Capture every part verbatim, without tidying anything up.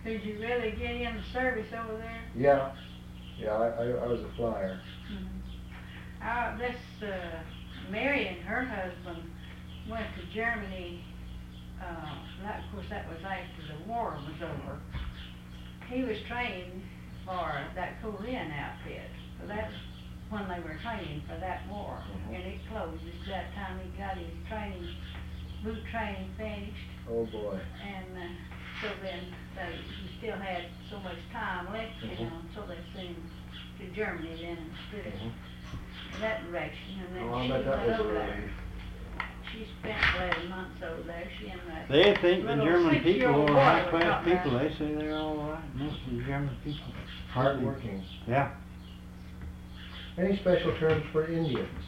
Did you really get in the service over there? Yeah, yeah, I, I, I was a flyer. Mm-hmm. Uh, this, uh, Mary and her husband went to Germany, uh, that, of course that was after the war was over. He was trained for that Korean outfit, so that's when they were training for that war, Mm-hmm. and it closed at that time. He got his training, boot training finished, Oh boy. and uh, so then they, he still had so much time left, you Mhm. know, so they sent him to Germany then instead Mhm. of that direction, and then Oh, I she bet that went was a over there. relief. She spent eleven months over there. She and that They think the little German people six-year-old are boy high was class out there. people. They say they're all right. Most of the German people. Hardworking. Yeah. Any special terms for Indians?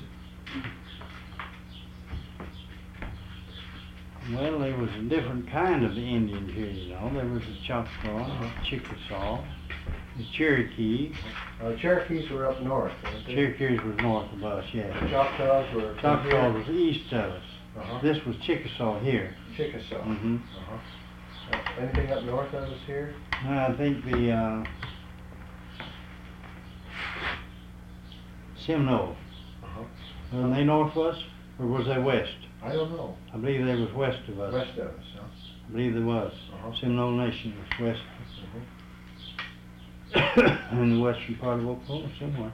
Well, there was a different kind of Indians here, you know. There was the Choctaw, Uh-huh. Chickasaw, the Cherokee. Uh, Cherokees were up north, weren't they? Cherokees was north of us, The yeah. Choctaws were from Choctaw here. was east of us. Uh-huh. This was Chickasaw here. Chickasaw. Mm-hmm. Uh-huh. Uh, anything up north of us here? I think the uh, Seminoles. Uh-huh. Were they north of us, or was they west? I don't know. I believe they was west of us. West of us, huh? I believe there was. Uh-huh. Seminole Nation was west. Mhm. In the western part of Oklahoma, somewhere.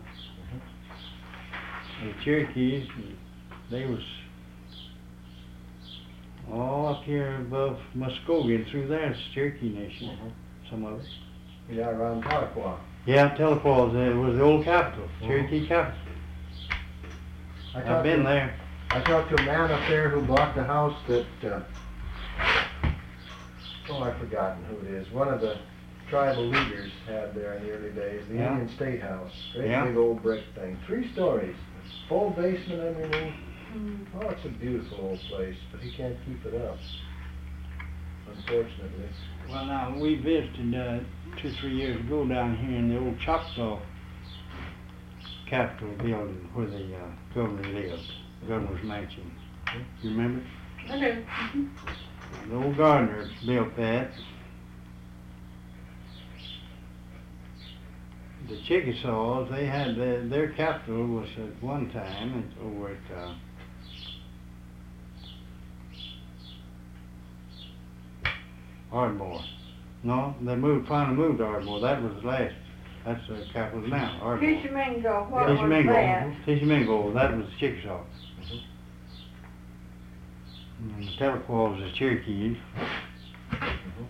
Mhm. The Cherokees, they was all up here above Muskogee, through there, it's Cherokee Nation, Mhm. some of it. Yeah, around Tahlequah. Yeah, Tahlequah was, uh, was the old capital, Cherokee capital. I I've talked been to- there. I talked to a man up there who bought the house that, uh, oh, I've forgotten who it is. One of the tribal leaders had there in the early days, the Yeah. Indian State House. Great Yeah. big old brick thing, three stories, full basement underneath. Mm. Oh, it's a beautiful old place, but he can't keep it up, unfortunately. Well, now, we visited uh, two, three years ago down here in the old Choctaw Capitol building where the uh, governor lived, governor's mansion. You remember? I do. Mhm. The old gardeners built that. The Chickasaws, they had their, their capital was at one time at, over at uh, Ardmore. No, they moved, finally moved to Ardmore. That was the last. That's the capital now, Ardmore. Tishomingo, what was Tishomingo. that? Tishomingo, that was the Chickasaw. Mhm. And the Tahlequah was the Cherokee. Mhm.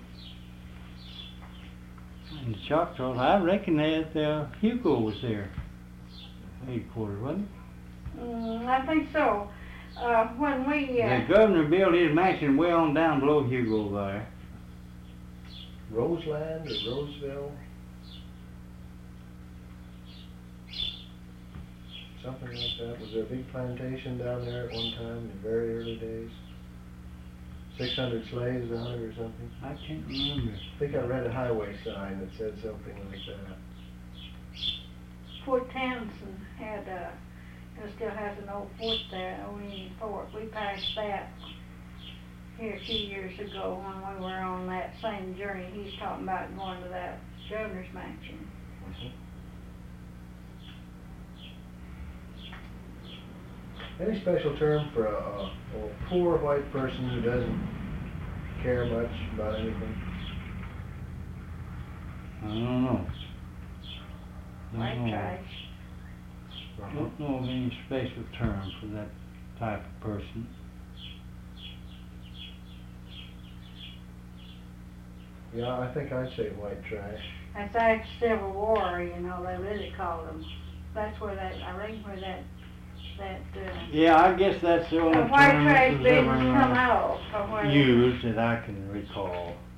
And the Choctaws, I reckon that uh, Hugo was there. Headquarters, wasn't Mm, I think so. Uh, when we, he? uh, The governor built his mansion way on down below Hugo there. Roseland or Roseville? Something like that. Was there a big plantation down there at one time in the very early days? six hundred slaves on it or something? I can't remember. I think I read a highway sign that said something like that. Fort Townsend had, uh, it still has an old fort there, old Indian fort. We passed that here a few years ago when we were on that same journey. He's talking about going to that governor's mansion. Mhm. Any special term for a, a, a poor white person who doesn't care much about anything? I don't know. Don't White know. trash. I don't know of any special term for that type of person. Yeah, I think I'd say white trash. That's after Civil War, you know, they really called them. That's where that, I reckon where that, that, uh, Yeah, I guess that's the only the white term trash that was business ever come uh, out. Or where they- used that I can recall.